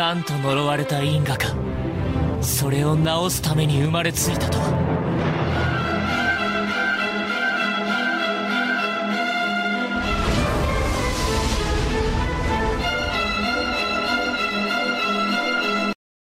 なんと呪われた因果か。それを治すために生まれついたとは。